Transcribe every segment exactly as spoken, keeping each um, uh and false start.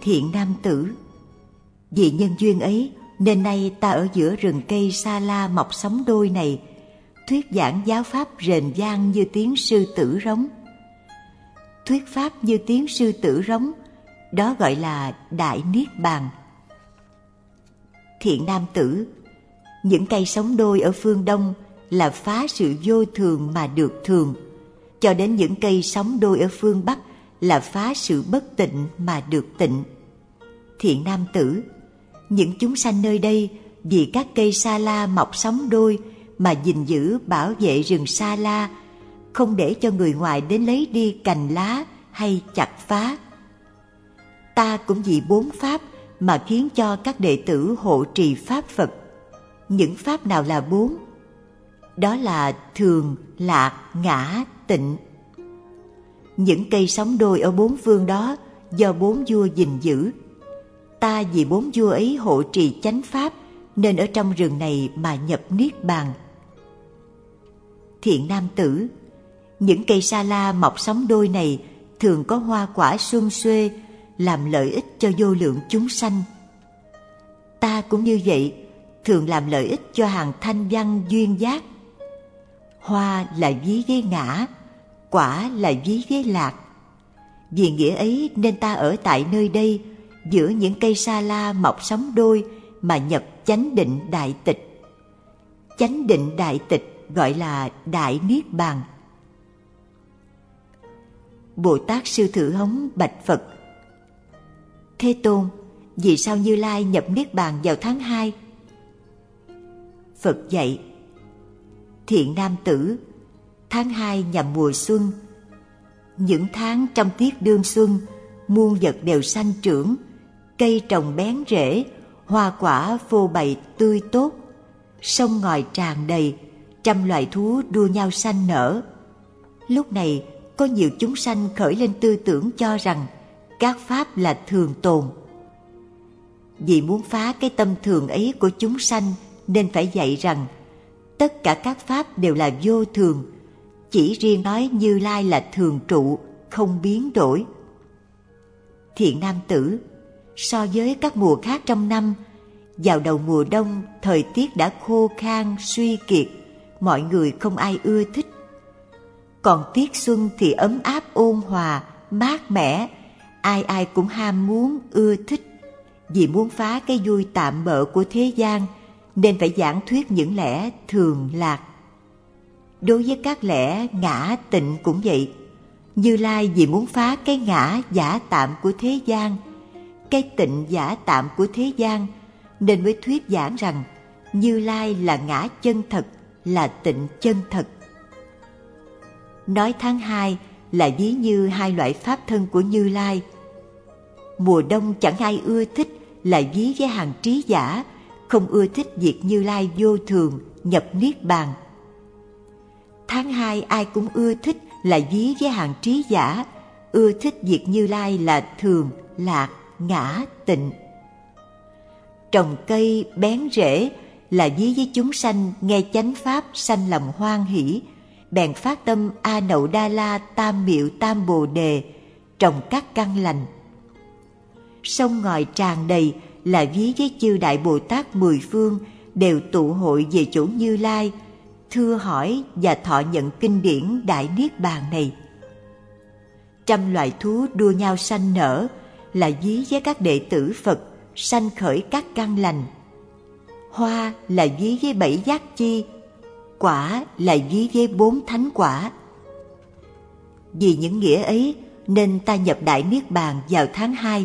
thiện nam tử. Vì nhân duyên ấy nên nay ta ở giữa rừng cây sa la mọc sóng đôi này, thuyết giảng giáo pháp rền vang như tiếng sư tử rống. Thuyết pháp như tiếng sư tử rống, đó gọi là đại niết bàn. Thiện nam tử, những cây sóng đôi ở phương Đông là phá sự vô thường mà được thường, cho đến những cây sóng đôi ở phương Bắc là phá sự bất tịnh mà được tịnh. Thiện nam tử, những chúng sanh nơi đây vì các cây sa la mọc sóng đôi mà gìn giữ bảo vệ rừng sa la, không để cho người ngoài đến lấy đi cành lá hay chặt phá. Ta cũng vì bốn pháp mà khiến cho các đệ tử hộ trì pháp Phật. Những pháp nào là bốn? Đó là thường, lạc, ngã, tịnh. Những cây sóng đôi ở bốn phương đó do bốn vua gìn giữ. Ta vì bốn vua ấy hộ trì chánh pháp nên ở trong rừng này mà nhập niết bàn. Thiện nam tử, những cây sa la mọc sóng đôi này thường có hoa quả sum xuê, làm lợi ích cho vô lượng chúng sanh. Ta cũng như vậy, thường làm lợi ích cho hàng thanh văn duyên giác. Hoa là ví với ngã, quả là ví với lạc. Vì nghĩa ấy nên ta ở tại nơi đây, giữa những cây sa la mọc sóng đôi mà nhập chánh định đại tịch. Chánh định đại tịch gọi là đại niết bàn. Bồ Tát Sư Thử Hống bạch Phật: Thế Tôn, vì sao Như Lai nhập niết bàn vào tháng hai? Phật dạy: Thiện nam tử, tháng hai nhằm mùa xuân. Những tháng trong tiết đương xuân, muôn vật đều sanh trưởng, cây trồng bén rễ, hoa quả phô bày tươi tốt, sông ngòi tràn đầy, trăm loài thú đua nhau sanh nở. Lúc này có nhiều chúng sanh khởi lên tư tưởng cho rằng các pháp là thường tồn. Vì muốn phá cái tâm thường ấy của chúng sanh nên phải dạy rằng tất cả các pháp đều là vô thường, chỉ riêng nói Như Lai là thường trụ, không biến đổi. Thiện nam tử, so với các mùa khác trong năm, vào đầu mùa đông thời tiết đã khô khan suy kiệt, mọi người không ai ưa thích. Còn tiết xuân thì ấm áp ôn hòa, mát mẻ, ai ai cũng ham muốn ưa thích. Vì muốn phá cái vui tạm bợ của thế gian nên phải giảng thuyết những lẽ thường lạc. Đối với các lẽ ngã tịnh cũng vậy. Như Lai vì muốn phá cái ngã giả tạm của thế gian, cái tịnh giả tạm của thế gian, nên mới thuyết giảng rằng Như Lai là ngã chân thật, là tịnh chân thật. Nói tháng hai là ví như hai loại pháp thân của Như Lai. Mùa đông chẳng ai ưa thích là ví với hàng trí giả, không ưa thích việc Như Lai vô thường, nhập niết bàn. Tháng hai ai cũng ưa thích là ví với hàng trí giả, ưa thích việc Như Lai là thường, lạc, ngã, tịnh. Trồng cây bén rễ là ví với chúng sanh nghe chánh pháp sanh lòng hoan hỷ, bèn phát tâm A Nậu Đa La Tam Miệu Tam Bồ Đề, trồng các căn lành. Sông ngòi tràn đầy là ví với chư Đại Bồ Tát mười phương đều tụ hội về chỗ Như Lai, thưa hỏi và thọ nhận kinh điển Đại Niết Bàn này. Trăm loài thú đua nhau sanh nở là ví với các đệ tử Phật sanh khởi các căn lành. Hoa là ví với bảy giác chi, quả là ví với bốn thánh quả. Vì những nghĩa ấy nên ta nhập Đại Niết Bàn vào tháng hai.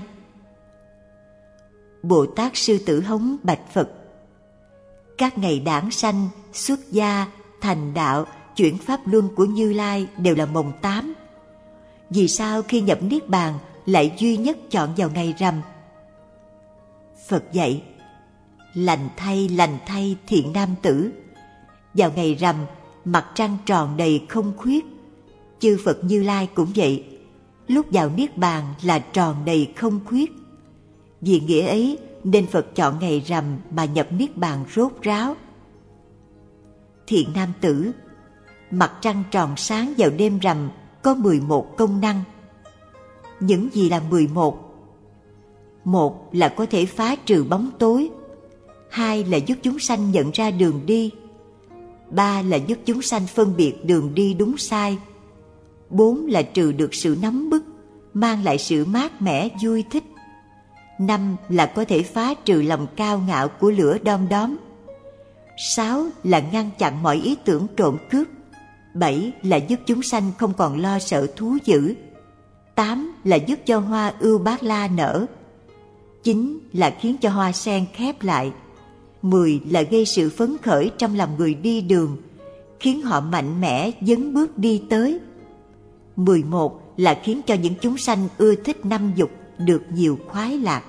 Bồ Tát Sư Tử Hống bạch Phật: Các ngày đản sanh, xuất gia, thành đạo, chuyển pháp luân của Như Lai đều là mồng tám. Vì sao khi nhập Niết Bàn lại duy nhất chọn vào ngày rằm? Phật dạy: Lành thay, lành thay thiện nam tử. Vào ngày rằm, mặt trăng tròn đầy không khuyết. Chư Phật Như Lai cũng vậy, lúc vào Niết Bàn là tròn đầy không khuyết. Vì nghĩa ấy nên Phật chọn ngày rằm mà nhập Niết Bàn rốt ráo. Thiện nam tử, mặt trăng tròn sáng vào đêm rằm có mười một công năng. Những gì là mười một? Một là có thể phá trừ bóng tối, hai là giúp chúng sanh nhận ra đường đi, ba là giúp chúng sanh phân biệt đường đi đúng sai, bốn là trừ được sự nóng bức, mang lại sự mát mẻ vui thích, năm là có thể phá trừ lòng cao ngạo của lửa đom đóm, sáu là ngăn chặn mọi ý tưởng trộm cướp, bảy là giúp chúng sanh không còn lo sợ thú dữ, tám là giúp cho hoa ưu bát la nở, chín là khiến cho hoa sen khép lại, mười là gây sự phấn khởi trong lòng người đi đường, khiến họ mạnh mẽ dấn bước đi tới, mười một là khiến cho những chúng sanh ưa thích năm dục được nhiều khoái lạc.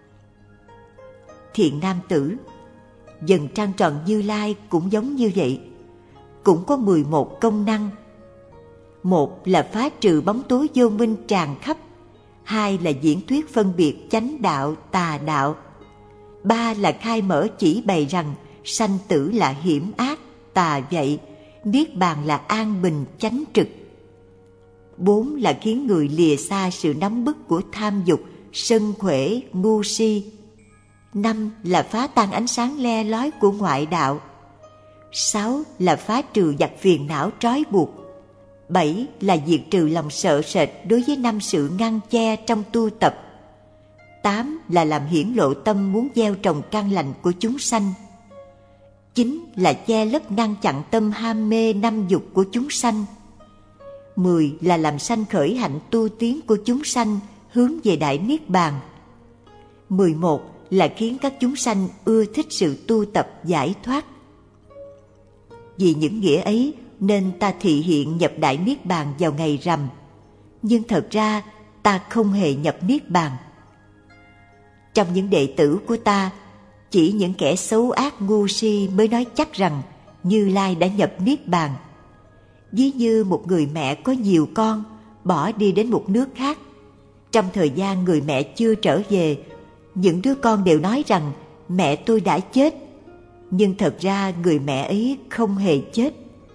Thiện nam tử, dần trăng tròn Như Lai cũng giống như vậy, cũng có mười một công năng. Một là phá trừ bóng tối vô minh tràn khắp, hai là diễn thuyết phân biệt chánh đạo tà đạo, ba là khai mở chỉ bày rằng sanh tử là hiểm ác tà vậy, niết bàn là an bình chánh trực, bốn là khiến người lìa xa sự nóng bức của tham dục, sân khỏe, ngu si, năm là phá tan ánh sáng le lói của ngoại đạo, sáu là phá trừ giặc phiền não trói buộc, bảy là diệt trừ lòng sợ sệt đối với năm sự ngăn che trong tu tập, tám là làm hiển lộ tâm muốn gieo trồng căn lành của chúng sanh, chín là che lấp ngăn chặn tâm ham mê năm dục của chúng sanh, mười là làm sanh khởi hạnh tu tiến của chúng sanh hướng về đại niết bàn, mười một là khiến các chúng sanh ưa thích sự tu tập giải thoát. Vì những nghĩa ấy nên ta thị hiện nhập đại niết bàn vào ngày rằm, nhưng thật ra ta không hề nhập niết bàn. Trong những đệ tử của ta, chỉ những kẻ xấu ác ngu si mới nói chắc rằng Như Lai đã nhập niết bàn. Ví như một người mẹ có nhiều con, bỏ đi đến một nước khác. Trong thời gian người mẹ chưa trở về, những đứa con đều nói rằng mẹ tôi đã chết, nhưng thật ra người mẹ ấy không hề chết.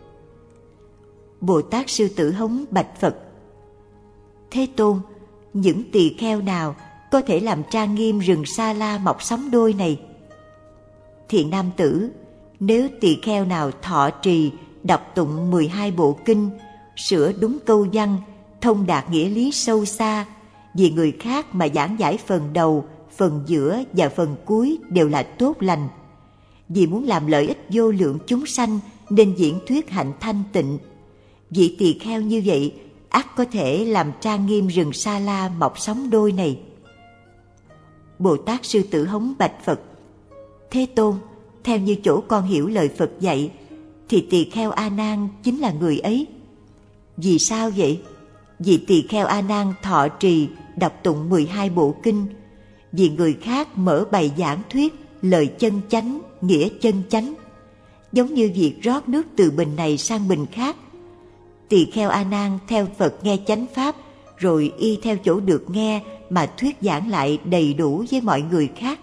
Bồ Tát Sư Tử Hống bạch Phật: Thế Tôn, những tỳ kheo nào có thể làm trang nghiêm rừng Sa La mọc sóng đôi này? Thiện nam tử, nếu tỳ kheo nào thọ trì, đọc tụng mười hai bộ kinh, sửa đúng câu văn, thông đạt nghĩa lý sâu xa, vì người khác mà giảng giải phần đầu, phần giữa và phần cuối đều là tốt lành. Vì muốn làm lợi ích vô lượng chúng sanh nên diễn thuyết hạnh thanh tịnh. Vị tỳ kheo như vậy ắt có thể làm trang nghiêm rừng Sa La mọc sóng đôi này. Bồ Tát Sư Tử Hống bạch Phật: Thế Tôn, theo như chỗ con hiểu lời Phật dạy, thì tỳ kheo A Nan chính là người ấy. Vì sao vậy? Vì tỳ kheo A Nan thọ trì, đọc tụng mười hai bộ kinh, vì người khác mở bày giảng thuyết lời chân chánh, nghĩa chân chánh, giống như việc rót nước từ bình này sang bình khác. Tỳ kheo A Nan theo Phật nghe chánh pháp, rồi y theo chỗ được nghe mà thuyết giảng lại đầy đủ với mọi người khác.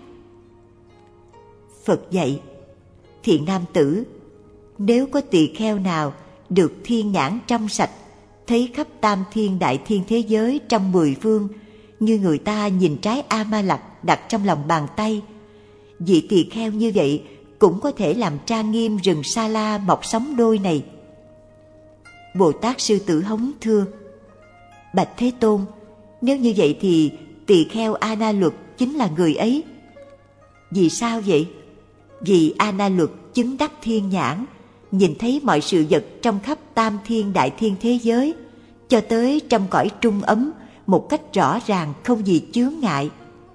Phật dạy: Thiện nam tử, nếu có tỳ kheo nào được thiên nhãn trong sạch, thấy khắp tam thiên đại thiên thế giới trong mười phương, như người ta nhìn trái A Ma Lặc đặt trong lòng bàn tay, vị tỳ kheo như vậy cũng có thể làm trang nghiêm rừng Sa La mọc sóng đôi này. Bồ Tát Sư Tử Hống thưa: Bạch Thế Tôn, nếu như vậy thì tỳ kheo A Na Luật chính là người ấy. Vì sao vậy? Vì A Na Luật chứng đắc thiên nhãn, nhìn thấy mọi sự vật trong khắp tam thiên đại thiên thế giới, cho tới trong cõi trung ấm một cách rõ ràng, không gì chướng ngại.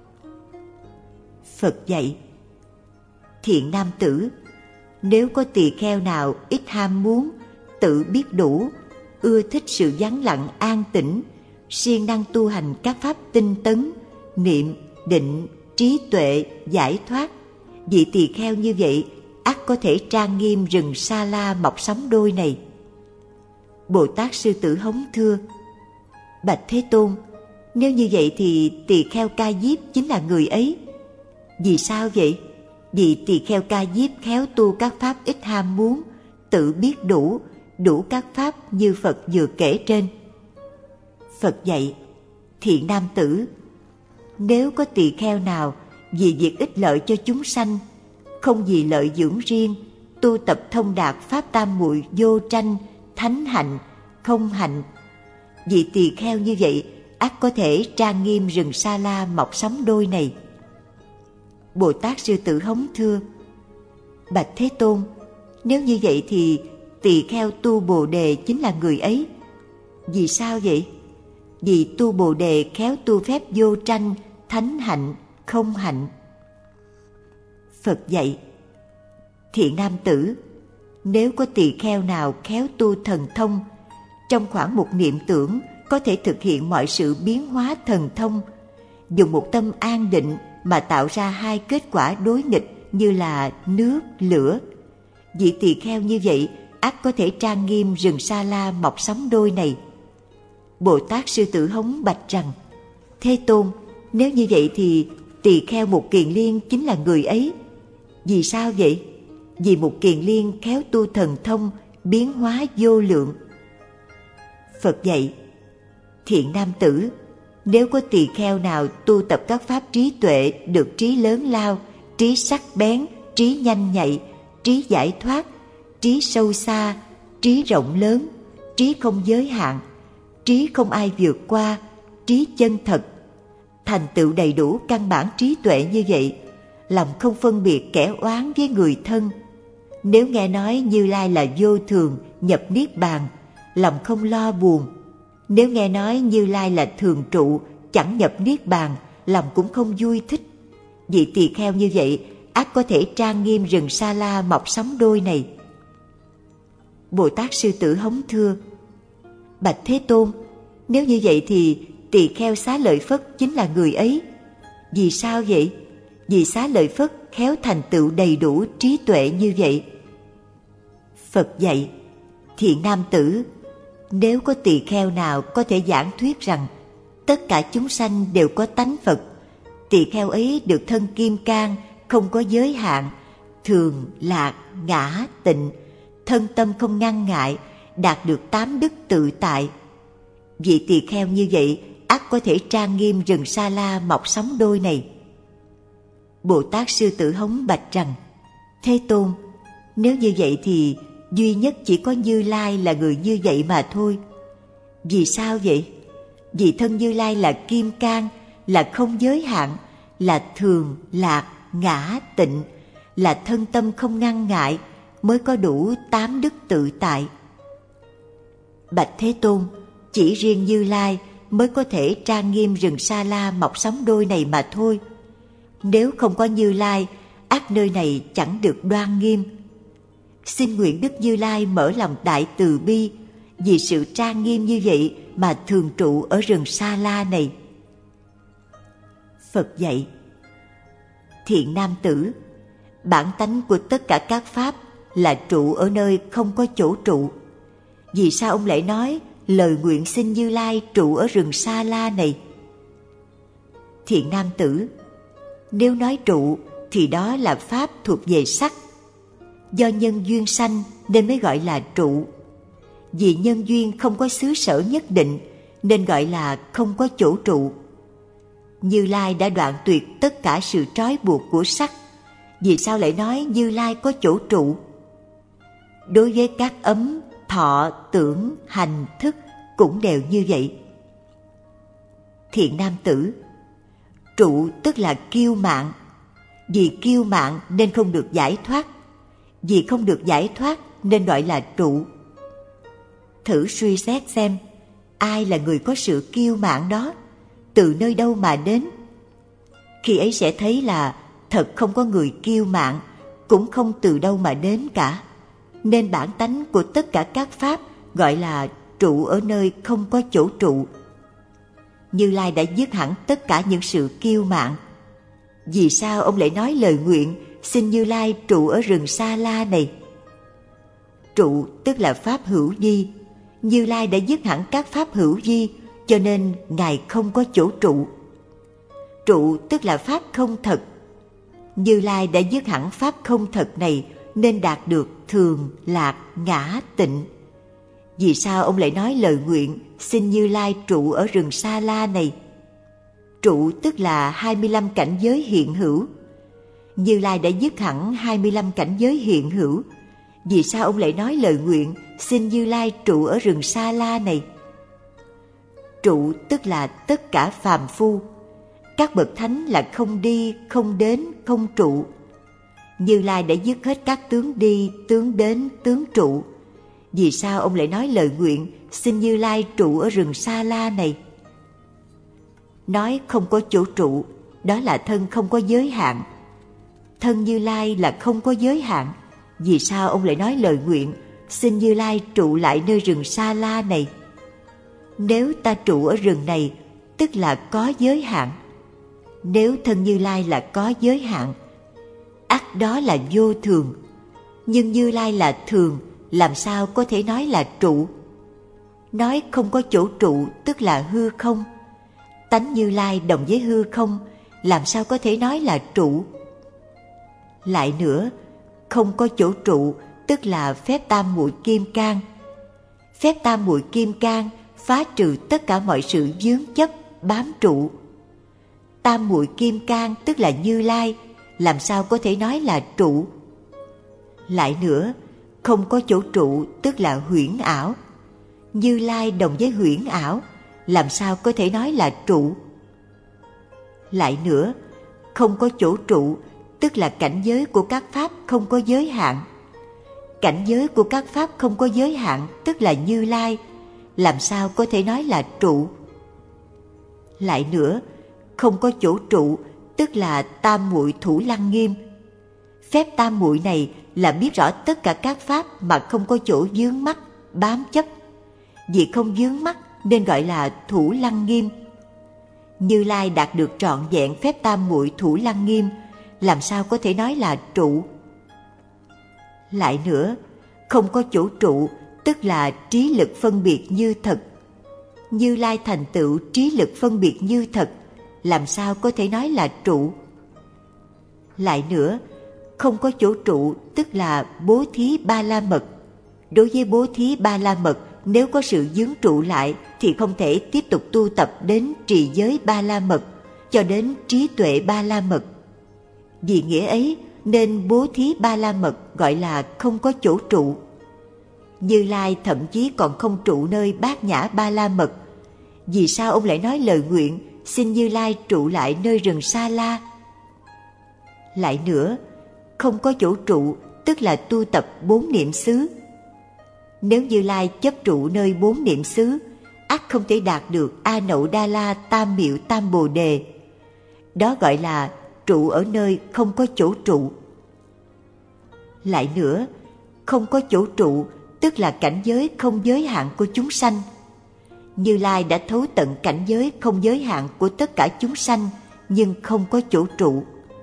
Phật dạy: Thiện nam tử, nếu có tỳ kheo nào ít ham muốn, tự biết đủ, ưa thích sự vắng lặng an tĩnh, siêng năng tu hành các pháp tinh tấn, niệm, định, trí tuệ, giải thoát, vị tỳ kheo như vậy ắt có thể trang nghiêm rừng Sa La mọc sóng đôi này. Bồ Tát Sư Tử Hống thưa: Bạch Thế Tôn, nếu như vậy thì tỳ kheo Ca Diếp chính là người ấy. Vì sao vậy? Vì tỳ kheo Ca Diếp khéo tu các pháp ít ham muốn, tự biết đủ, đủ các pháp như Phật vừa kể trên. Phật dạy: Thiện nam tử, nếu có tỳ kheo nào vì việc ích lợi cho chúng sanh, không vì lợi dưỡng riêng, tu tập thông đạt pháp tam muội vô tranh, thánh hạnh, không hạnh, vị tỳ kheo như vậy ắt có thể trang nghiêm rừng sa la mọc sóng đôi này. Bồ Tát Sư Tử Hống thưa: Bạch Thế Tôn, nếu như vậy thì tỳ kheo tu Bồ Đề chính là người ấy. Vì sao vậy? Vì tu Bồ Đề khéo tu phép vô tranh, thánh hạnh, không hạnh. Phật dạy: Thiện nam tử, nếu có tỳ kheo nào khéo tu thần thông, trong khoảng một niệm tưởng có thể thực hiện mọi sự biến hóa thần thông, dùng một tâm an định mà tạo ra hai kết quả đối nghịch như là nước, lửa, vị tỳ kheo như vậy ắt có thể trang nghiêm rừng sa la mọc sóng đôi này. Bồ Tát Sư Tử Hống bạch rằng: Thế Tôn, nếu như vậy thì tỳ kheo Mục Kiền Liên chính là người ấy. Vì sao vậy? Vì Mục Kiền Liên khéo tu thần thông, biến hóa vô lượng. Phật dạy: Thiện nam tử, nếu có tỳ kheo nào tu tập các pháp trí tuệ được trí lớn lao, trí sắc bén, trí nhanh nhạy, trí giải thoát, trí sâu xa, trí rộng lớn, trí không giới hạn, trí không ai vượt qua, trí chân thật, thành tựu đầy đủ căn bản trí tuệ như vậy, lòng không phân biệt kẻ oán với người thân. Nếu nghe nói Như Lai là vô thường, nhập niết bàn, lòng không lo buồn. Nếu nghe nói Như Lai là thường trụ, chẳng nhập niết bàn, lòng cũng không vui thích. Vị tỳ kheo như vậy ắt có thể trang nghiêm rừng sa la mọc sóng đôi này. Bồ Tát Sư Tử Hống thưa: Bạch Thế Tôn, nếu như vậy thì tỳ kheo Xá Lợi Phất chính là người ấy. Vì sao vậy? Vì Xá Lợi Phất khéo thành tựu đầy đủ trí tuệ như vậy. Phật dạy: Thiện nam tử, nếu có tỳ kheo nào có thể giảng thuyết rằng tất cả chúng sanh đều có tánh Phật, tỳ kheo ấy được thân kim cang, không có giới hạn, thường, lạc, ngã, tịnh, thân tâm không ngăn ngại, đạt được tám đức tự tại. Vị tỳ kheo như vậy ắt có thể trang nghiêm rừng sa la mọc sóng đôi này. Bồ Tát Sư Tử Hống bạch rằng: Thế Tôn, nếu như vậy thì duy nhất chỉ có Như Lai là người như vậy mà thôi. Vì sao vậy? Vì thân Như Lai là kim cang, là không giới hạn, là thường, lạc, ngã, tịnh, là thân tâm không ngăn ngại, mới có đủ tám đức tự tại. Bạch Thế Tôn, chỉ riêng Như Lai mới có thể trang nghiêm rừng sa la mọc sóng đôi này mà thôi. Nếu không có Như Lai, ắt nơi này chẳng được đoan nghiêm. Xin nguyện Đức Như Lai mở lòng đại từ bi, vì sự trang nghiêm như vậy mà thường trụ ở rừng sa la này. Phật dạy: Thiện nam tử, bản tánh của tất cả các pháp là trụ ở nơi không có chỗ trụ. Vì sao ông lại nói lời nguyện xin Như Lai trụ ở rừng sa la này? Thiện nam tử, nếu nói trụ thì đó là pháp thuộc về sắc. Do nhân duyên sanh nên mới gọi là trụ. Vì nhân duyên không có xứ sở nhất định nên gọi là không có chỗ trụ. Như Lai đã đoạn tuyệt tất cả sự trói buộc của sắc. Vì sao lại nói Như Lai có chỗ trụ? Đối với các ấm, thọ, tưởng, hành, thức cũng đều như vậy. Thiện nam tử, trụ tức là kiêu mạn. Vì kiêu mạn nên không được giải thoát. Vì không được giải thoát nên gọi là trụ. Thử suy xét xem, ai là người có sự kiêu mạn đó, từ nơi đâu mà đến? Khi ấy sẽ thấy là thật không có người kiêu mạn, cũng không từ đâu mà đến cả. Nên bản tánh của tất cả các pháp gọi là trụ ở nơi không có chỗ trụ. Như Lai đã dứt hẳn tất cả những sự kiêu mạn. Vì sao ông lại nói lời nguyện xin Như Lai trụ ở rừng sa la này? Trụ tức là pháp hữu vi. Như Lai đã dứt hẳn các pháp hữu vi, cho nên Ngài không có chỗ trụ. Trụ tức là pháp không thật. Như Lai đã dứt hẳn pháp không thật này nên đạt được thường, lạc, ngã, tịnh. Vì sao ông lại nói lời nguyện xin Như Lai trụ ở rừng sa la này? trụ tức là hai mươi lăm cảnh giới hiện hữu. Như Lai đã dứt hẳn hai mươi lăm cảnh giới hiện hữu. Vì sao ông lại nói lời nguyện xin Như Lai trụ ở rừng Sa La này? Trụ tức là tất cả phàm phu. Các bậc thánh là không đi, không đến, không trụ. Như Lai đã dứt hết các tướng đi, tướng đến, tướng trụ. Vì sao ông lại nói lời nguyện xin Như Lai trụ ở rừng Sa La này? Nói không có chỗ trụ, đó là thân không có giới hạn. Thân Như Lai là không có giới hạn. Vì sao ông lại nói lời nguyện xin Như Lai trụ lại nơi rừng Sa La này? Nếu ta trụ ở rừng này, tức là có giới hạn. Nếu thân Như Lai là có giới hạn, ắt đó là vô thường. Nhưng Như Lai là thường, làm sao có thể nói là trụ? Nói không có chỗ trụ, tức là hư không. Tánh Như Lai đồng với hư không, làm sao có thể nói là trụ? Lại nữa, không có chỗ trụ, tức là phép tam muội kim cang. Phép tam muội kim cang phá trừ tất cả mọi sự vướng chấp, bám trụ. Tam muội kim cang tức là Như Lai, làm sao có thể nói là trụ? Lại nữa, không có chỗ trụ tức là huyễn ảo. Như Lai đồng với huyễn ảo, làm sao có thể nói là trụ? Lại nữa, không có chỗ trụ tức là cảnh giới của các pháp không có giới hạn. Cảnh giới của các pháp không có giới hạn tức là Như Lai, làm sao có thể nói là trụ? Lại nữa, không có chỗ trụ tức là tam muội thủ lăng nghiêm. Phép tam muội này là biết rõ tất cả các pháp mà không có chỗ vướng mắc, bám chấp. Vì không vướng mắc nên gọi là thủ lăng nghiêm. Như Lai đạt được trọn vẹn phép tam muội thủ lăng nghiêm, làm sao có thể nói là trụ? Lại nữa, không có chỗ trụ tức là trí lực phân biệt như thật. Như Lai thành tựu trí lực phân biệt như thật, làm sao có thể nói là trụ? Lại nữa, không có chỗ trụ tức là bố thí ba la mật. Đối với bố thí ba la mật, nếu có sự vướng trụ lại thì không thể tiếp tục tu tập đến trì giới ba la mật, cho đến trí tuệ ba la mật. Vì nghĩa ấy nên bố thí ba la mật gọi là không có chỗ trụ. Như Lai thậm chí còn không trụ nơi bát nhã ba la mật. Vì sao ông lại nói lời nguyện xin Như Lai trụ lại nơi rừng Sa La? Lại nữa, không có chỗ trụ tức là tu tập bốn niệm xứ. Nếu Như Lai chấp trụ nơi bốn niệm xứ, ắt không thể đạt được A Nậu Đa La Tam Miệu Tam Bồ Đề. Đó gọi là trụ ở nơi không có chỗ trụ. Lại nữa, không có chỗ trụ tức là cảnh giới không giới hạn của chúng sanh. Như Lai đã thấu tận cảnh giới không giới hạn của tất cả chúng sanh, nhưng không có chỗ trụ.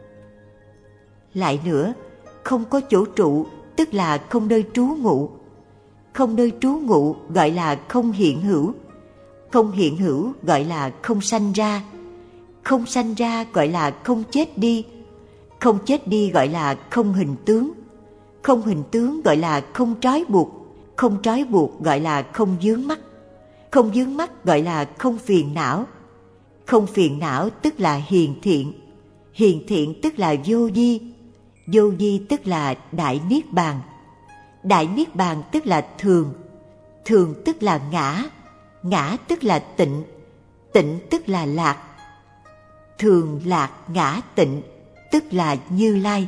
Lại nữa, không có chỗ trụ tức là không nơi trú ngụ. Không nơi trú ngụ gọi là không hiện hữu. Không hiện hữu gọi là không sanh ra. Không sanh ra gọi là không chết đi. Không chết đi gọi là không hình tướng. Không hình tướng gọi là không trói buộc. Không trói buộc gọi là không vướng mắc. Không vướng mắc gọi là không phiền não. Không phiền não tức là hiền thiện. Hiền thiện tức là vô vi. Vô vi tức là đại niết bàn. Đại niết bàn tức là thường. Thường tức là ngã. Ngã tức là tịnh. Tịnh tức là lạc. Thường lạc ngã tịnh tức là Như Lai.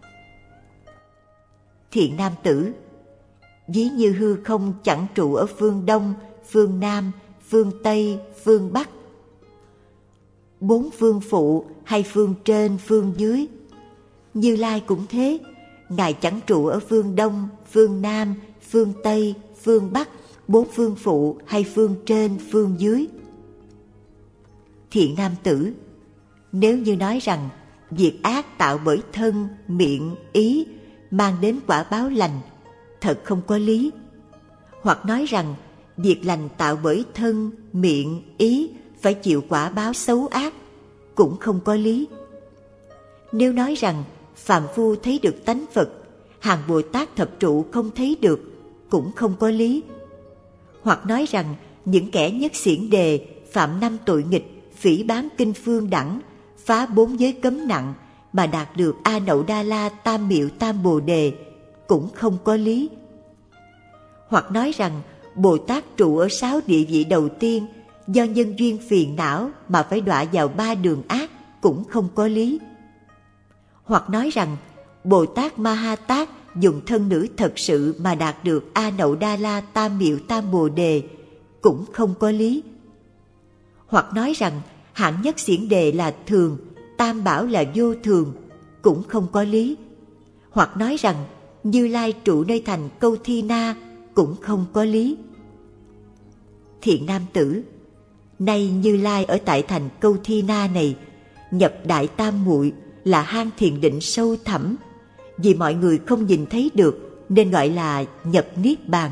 Thiện nam tử, ví như hư không chẳng trụ ở phương Đông, phương Nam, phương Tây, phương Bắc. Bốn phương phụ hay phương trên, phương dưới. Như Lai cũng thế, Ngài chẳng trụ ở phương Đông, phương Nam, phương Tây, phương Bắc, bốn phương phụ hay phương trên, phương dưới. Thiện nam tử, nếu như nói rằng việc ác tạo bởi thân, miệng, ý mang đến quả báo lành, thật không có lý. Hoặc nói rằng việc lành tạo bởi thân, miệng, ý phải chịu quả báo xấu ác, cũng không có lý. Nếu nói rằng phàm phu thấy được tánh Phật, hàng Bồ Tát thập trụ không thấy được, cũng không có lý. Hoặc nói rằng những kẻ nhất xiển đề, phạm năm tội nghịch phỉ báng kinh phương đẳng, phá bốn giới cấm nặng mà đạt được A Nậu Đa La Tam Miệu Tam Bồ Đề cũng không có lý. Hoặc nói rằng Bồ Tát trụ ở sáu địa vị đầu tiên do nhân duyên phiền não mà phải đọa vào ba đường ác cũng không có lý. Hoặc nói rằng Bồ Tát Ma Ha Tát dùng thân nữ thật sự mà đạt được A Nậu Đa La Tam Miệu Tam Bồ Đề cũng không có lý. Hoặc nói rằng hạng nhất xiển đề là thường, tam bảo là vô thường cũng không có lý. Hoặc nói rằng Như Lai trụ nơi thành Câu Thi Na cũng không có lý. Thiện nam tử, nay Như Lai ở tại thành Câu Thi Na này nhập đại tam muội là hang thiền định sâu thẳm, vì mọi người không nhìn thấy được nên gọi là nhập niết bàn.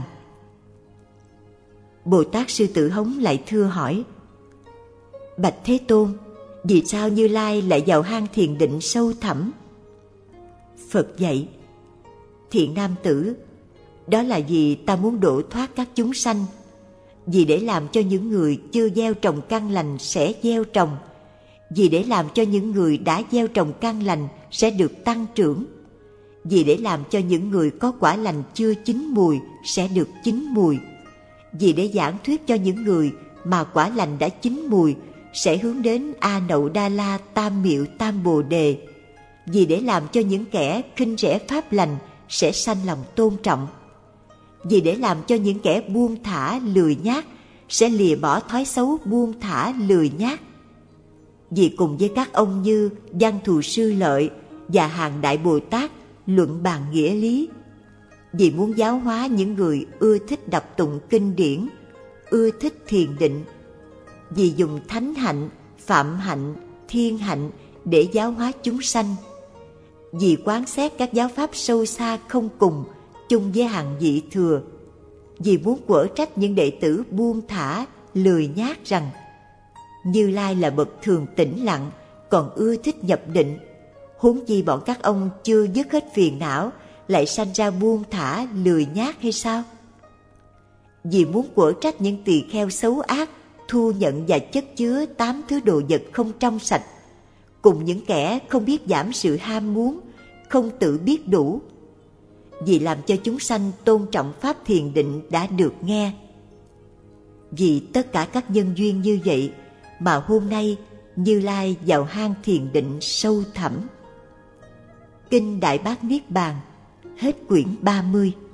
Bồ Tát Sư Tử Hống lại thưa hỏi: Bạch Thế Tôn, vì sao Như Lai lại vào hang thiền định sâu thẳm? Phật dạy: Thiện nam tử, đó là vì ta muốn độ thoát các chúng sanh, vì để làm cho những người chưa gieo trồng căn lành sẽ gieo trồng, vì để làm cho những người đã gieo trồng căn lành sẽ được tăng trưởng, vì để làm cho những người có quả lành chưa chín mùi sẽ được chín mùi, vì để giảng thuyết cho những người mà quả lành đã chín mùi sẽ hướng đến A Nậu Đa La Tam Miệu Tam Bồ Đề, vì để làm cho những kẻ khinh rẻ pháp lành sẽ sanh lòng tôn trọng, vì để làm cho những kẻ buông thả lười nhác sẽ lìa bỏ thói xấu buông thả lười nhác, vì cùng với các ông như Văn Thù Sư Lợi và hàng Đại Bồ Tát luận bàn nghĩa lý, vì muốn giáo hóa những người ưa thích đọc tụng kinh điển, ưa thích thiền định, vì dùng thánh hạnh, phạm hạnh, thiên hạnh để giáo hóa chúng sanh, vì quán xét các giáo pháp sâu xa không cùng chung với hàng vị thừa, vì muốn quở trách những đệ tử buông thả lười nhác rằng Như Lai là bậc thường tĩnh lặng, còn ưa thích nhập định, huống chi bọn các ông chưa dứt hết phiền não lại sanh ra buông thả lười nhác hay sao? Vì muốn quở trách những tỳ kheo xấu ác thu nhận và chất chứa tám thứ đồ vật không trong sạch, cùng những kẻ không biết giảm sự ham muốn, không tự biết đủ, vì làm cho chúng sanh tôn trọng pháp thiền định đã được nghe. Vì tất cả các nhân duyên như vậy mà hôm nay Như Lai vào hang thiền định sâu thẳm. Kinh Đại Bát Niết Bàn, hết quyển ba mươi.